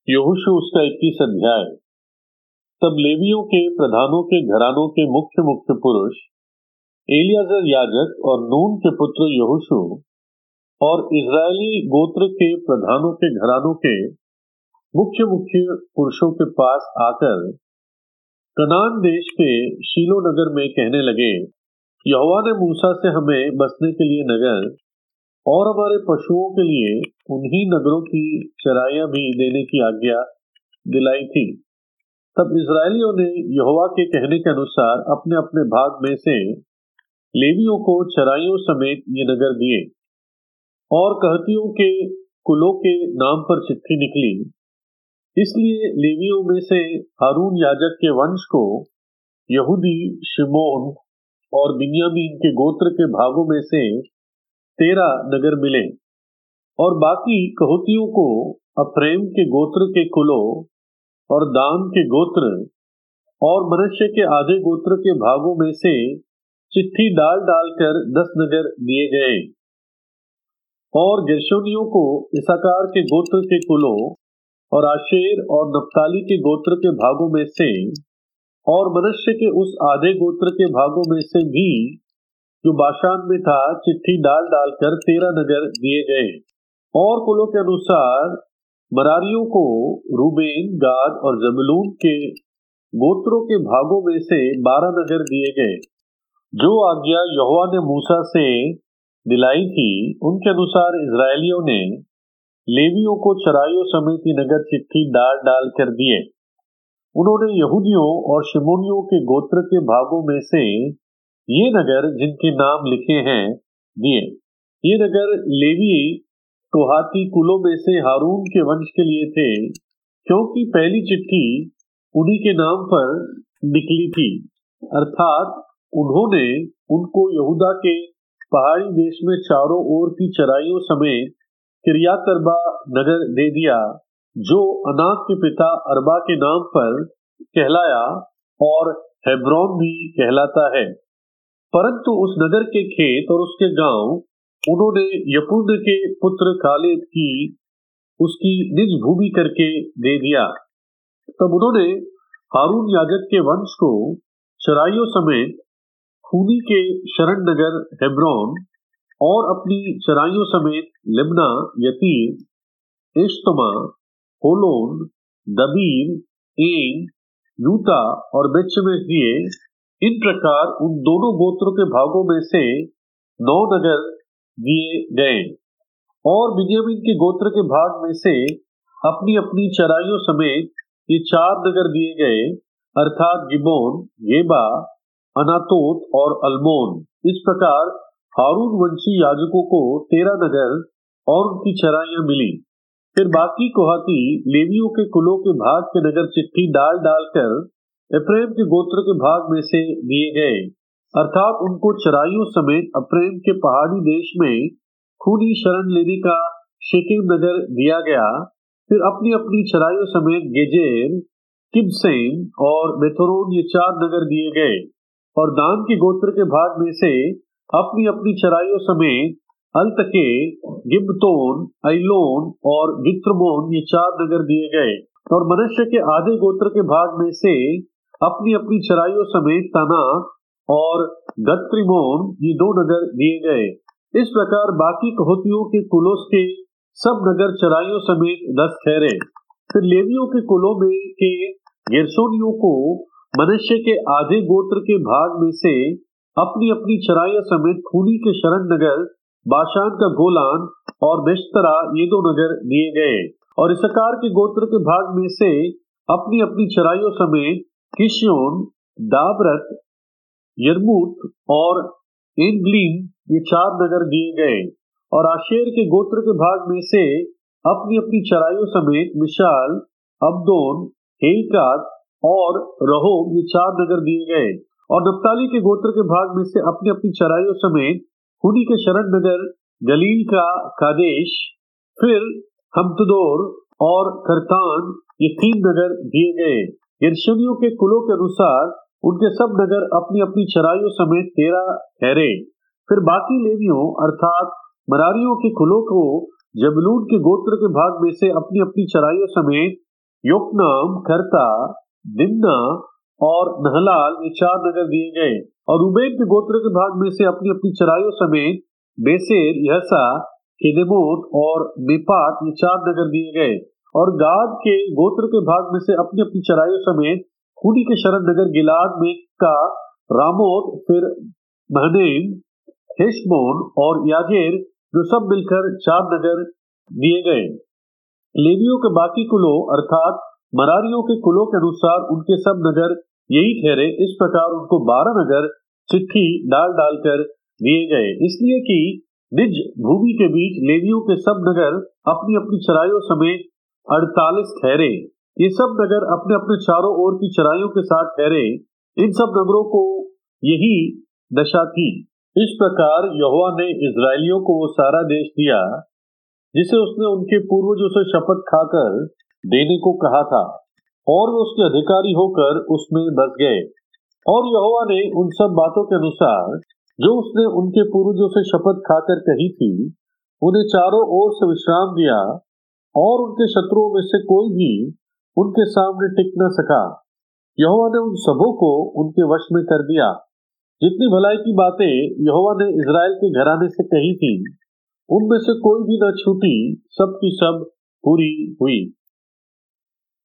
यहोशू उसका 21 अध्याय। तब लेवियों के प्रधानों के घरानों के मुख्य मुख्य पुरुष एलियाजर याजक और नून के पुत्र यहोशू और इजरायली गोत्र के प्रधानों के घरानों के मुख्य मुख्य पुरुषों के पास आकर कनान देश के शीलो नगर में कहने लगे, यहोवा ने मूसा से हमें बसने के लिए नगर और हमारे पशुओं के लिए उन्हीं नगरों की चराइयां भी देने की आज्ञा दिलाई थी। तब इजरायलियों ने यहोवा के कहने के अनुसार अपने अपने भाग में से लेवियों को चराइयों समेत ये नगर दिए। और कहतियों के कुलों के नाम पर चिट्ठी निकली। इसलिए लेवियों में से हारून याजक के वंश को यहूदी, शिमोन और बिन्यामीन के गोत्र के भागों में से 13 नगर मिले, और बाकी कहोतियों को अफ्रेम के गोत्र के कुलों और दान के गोत्र और मनश्शे के आधे गोत्र के भागों में से चिट्ठी डाल डालकर 10 नगर दिए गए। और गेर्शोनियों को इसाकार के गोत्र के कुलों और आशेर और नप्ताली के गोत्र के भागों में से और मनश्शे के उस आधे गोत्र के भागों में से भी जो बाशान में था चिट्ठी डाल डालकर 13 नगर दिए गए। और कुलों के अनुसार मरारियों को रूबेन, गाद और जबूलून के गोत्रों के भागों में से 12 नगर दिए गए। जो आज्ञा यहोवा ने मूसा से दिलाई थी उनके अनुसार इजरायलियों ने लेवियों को चराइयों समेत ये नगर चिट्ठी डाल डाल कर दिए। उन्होंने यहूदियों और शिमोनियों के गोत्र के भागों में से ये नगर जिनके नाम लिखे हैं दिए। ये नगर लेवी कोहाती कुलों में से हारून के वंश के लिए थे, क्योंकि पहली चिट्ठी उन्हीं के नाम पर निकली थी। अर्थात उन्होंने उनको यहूदा के पहाड़ी देश में चारों ओर की चराइयों समेत किर्यात अर्बा नगर दे दिया, जो अनाक के पिता अरबा के नाम पर कहलाया और हेब्रोन भी कहलाता है। परंतु उस नगर के खेत और उसके गांव उन्होंने यपुन्ने के पुत्र कालेब की उसकी निज भूमि करके दे दिया। तब उन्होंने हारून याजक के वंश को चराइयों समेत खूनी के शरण नगर हेब्रोन और अपनी चराइयों समेत Libnah, Jattir, Eshtemoa, Holon, Debir, Ain, Juttah और बेतशेमेश दिए। इन प्रकार उन दोनों गोत्रों के भागों में से 9 नगर दिए गए। और बिन्यामीन के गोत्र के भाग में से अपनी अपनी चराइयों समेत ये 4 नगर दिए गए, अर्थात गिबोन, गेबा, अनातोत और अल्मोन। इस प्रकार हारून वंशी याजकों को 13 नगर और उनकी चराइयां मिली। फिर बाकी कोहाती लेवियों के कुलों के भाग के नगर चिट्ठी डाल डालकर एफ्रेम के गोत्र के भाग में से दिए गए, अर्थात उनको चराइयों समेत अफ्रेम के पहाड़ी देश में खूनी शरण लेने का शेकेम नगर दिया गया। फिर अपनी अपनी चराइयों समेत गेजेर, किबसेम और बेथोरोन ये 4 नगर दिए गए। और दान के गोत्र के भाग में से अपनी अपनी चराइयों समेत अल्तके, गिब्बतोन, अयलोन और गित्रमोन ये 4 नगर दिए गए। और मनश्शे के आधे गोत्र के भाग में से अपनी अपनी चराइयों समेत तानाक और गत्रिमोन ये 2 नगर दिए गए। इस प्रकार बाकी कहोतियों के कुलों के सब नगर चराइयों समेत 10 ठहरे। फिर लेवियों के कुलों में के गेर्शोनियों को मनश्शे के आधे गोत्र के भाग में से अपनी अपनी चराइयों समेत खूनी के शरण नगर बाशान का गोलान और बेशतरा ये 2 नगर दिए गए। और इस्साकार के गोत्र के भाग में से अपनी अपनी चराइयों समेत किश्योन, दाबरत, यर्मूत और एनग्लीम ये 4 नगर दिए गए। और आशेर के गोत्र के भाग में से अपनी अपनी चराइयों समेत मिशाल, अब्दोन, हेलकात और रहोब ये 4 नगर दिए गए। और नप्ताली के गोत्र के भाग में से अपनी अपनी चराइयों समेत खूनी के शरण नगर गलील का कादेश, फिर हमतदोर और करतान ये 3 नगर दिए गए। गेर्शोनियों के कुलों के अनुसार उनके सब नगर अपनी अपनी चराइयों समेत 13 ठहरे। फिर बाकी लेवियों अर्थात मरारियों के कुलों को जबूलून के गोत्र के भाग में से अपनी अपनी चराइयों समेत योकनाम, कर्ता, दिम्ना और नहलाल ये 4 नगर दिए गए। और रूबेन के गोत्र के भाग में से अपनी अपनी चराइयों समेत बेसेर, यहसा, केदेमोत और मेपात ये 4 नगर दिए गए। और गाद के गोत्र के भाग में से अपनी अपनी चराइयों समेत खूनी के शरण नगर गिलाद में का, रामोत, फिर महनैम, हेशबोन और याजेर, जो सब मिलकर 4 नगर दिए गए। लेवियों के बाकी कुलों अर्थात मरारियों के कुलों के अनुसार उनके सब नगर यही ठहरे। इस प्रकार उनको 12 नगर चिट्ठी डाल डालकर दिए गए, इसलिए कि निज भूमि के बीच लेवियों के सब नगर अपनी अपनी चराइयों समेत 48 ठहरे। ये सब नगर अपने अपने चारों ओर की चराइयों के साथ ठहरे। इन सब नगरों को यही दशा थी। इस प्रकार यहोवा ने इजरायलियों को वो सारा देश दिया जिसे उसने उनके पूर्वजों से शपथ खाकर देने को कहा था, और वे उसके अधिकारी होकर उसमें बस गए। और यहोवा ने उन सब बातों के अनुसार जो उसने उनके पूर्वजों से शपथ खाकर कही थी, उन्हें चारों ओर से विश्राम दिया, और उनके शत्रुओं में से कोई भी उनके सामने टिक न सका। यहोवा ने उन सबों को उनके वश में कर दिया। जितनी भलाई की बातें यहोवा ने इजराइल के घराने से कही थी, उनमें से कोई भी न छूटी, सब की सब पूरी हुई।